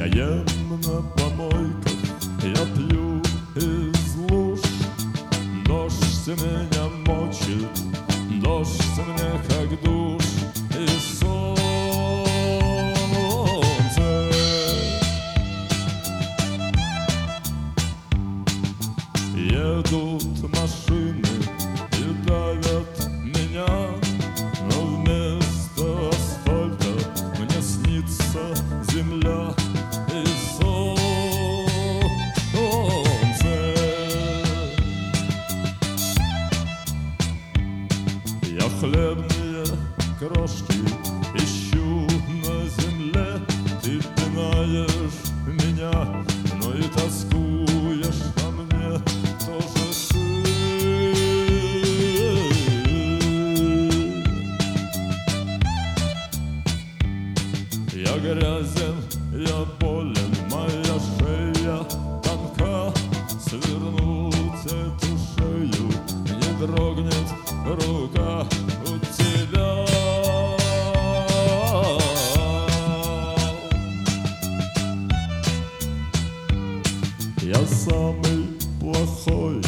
ем на помойках, я пью из луж. Дождь меня мочит, дождь мне как душ. И солнце. Едут машины и давят меня, но вместо асфальта мне снится земля и солнце. Я хлебные крошки ищу на земле. Ты пинаешь меня, но и тоскуешь по мне тоже ты. Я грязен, я болен, моя шея тонка. Свернуть эту шею не дрогнет рука у тебя. Я самый плохой,